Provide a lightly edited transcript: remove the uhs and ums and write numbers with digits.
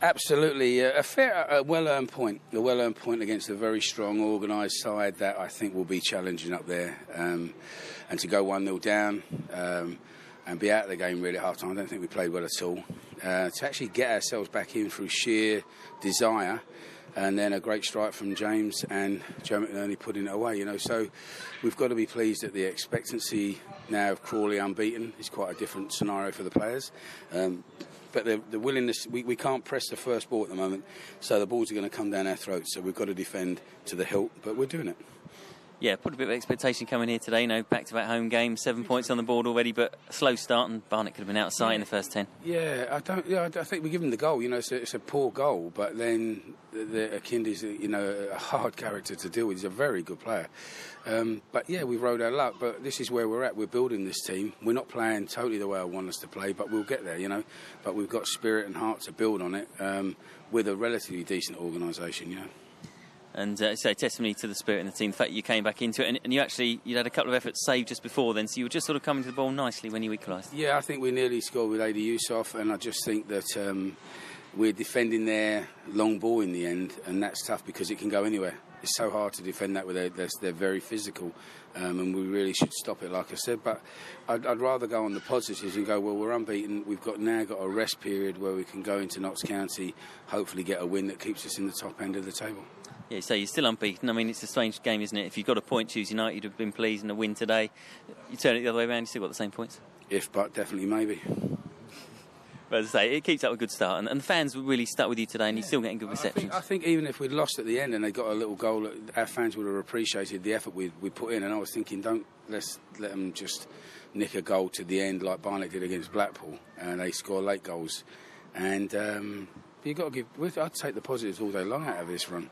Absolutely, a well-earned point. A well-earned point against a very strong, organised side that I think will be challenging up there. And to go 1-0 down and be out of the game really at half-time, I don't think we played well at all. To actually get ourselves back in through sheer desire, and then a great strike from James and Joe McNerney putting it away, So we've got to be pleased that the expectancy now of Crawley unbeaten is quite a different scenario for the players. But the willingness, we can't press the first ball at the moment, so the balls are going to come down our throats, so we've got to defend to the hilt, but we're doing it. Yeah, put a bit of expectation coming here today. Back-to-back home games, 7 points on the board already, but a slow start, and Barnet could have been out of sight in the first 10. Yeah, I think we give them the goal. It's a poor goal, but then Akindi's a hard character to deal with. He's a very good player. But yeah, we've rode our luck. But this is where we're at. We're building this team. We're not playing totally the way I want us to play, but we'll get there. But we've got spirit and heart to build on it with a relatively decent organisation. And so testimony to the spirit in the team, the fact that you came back into it, and you had a couple of efforts saved just before then, so you were just sort of coming to the ball nicely when you equalised. Yeah, I think we nearly scored with Adi Yusof, and I just think that we're defending their long ball in the end, and that's tough because it can go anywhere. It's so hard to defend that with they're very physical, and we really should stop it, like I said. But I'd rather go on the positives and go, well, we're unbeaten. We've now got a rest period where we can go into Notts County, hopefully get a win that keeps us in the top end of the table. Yeah, so you're still unbeaten. I mean, it's a strange game, isn't it? If you've got a point Tuesday night, you'd have been pleased, and a win today. You turn it the other way around, you still got the same points. But definitely maybe. But as I say, it keeps up a good start, and the fans were really stuck with you today, and you're still getting good receptions. I think even if we'd lost at the end and they got a little goal, our fans would have appreciated the effort we put in. And I was thinking, let's let them just nick a goal to the end like Barnet did against Blackpool, and they score late goals. And you've got to I'd take the positives all day long out of this run.